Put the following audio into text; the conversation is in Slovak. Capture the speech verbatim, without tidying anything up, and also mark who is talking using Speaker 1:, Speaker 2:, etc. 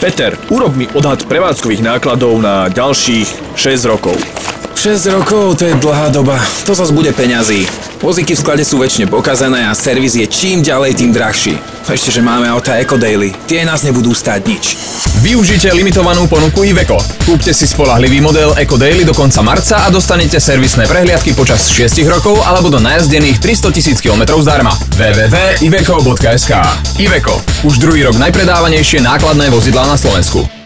Speaker 1: Peter, urob mi odhad prevádzkových nákladov na ďalších šesť rokov.
Speaker 2: šesť rokov, to je dlhá doba. To zas bude peňazí. Vozíky v sklade sú väčšine pokazané a servis je čím ďalej, tým drahší. Ešte, že máme auta EcoDaily. Tie nás nebudú stáť nič.
Speaker 3: Využite limitovanú ponuku Iveco. Kúpte si spoľahlivý model EcoDaily do konca marca a dostanete servisné prehliadky počas šiestich rokov alebo do najazdených tristotisíc kilometrov zdarma. w w w bodka iveco bodka es ká. Iveco. Už druhý rok najpredávanejšie nákladné vozidlá na Slovensku.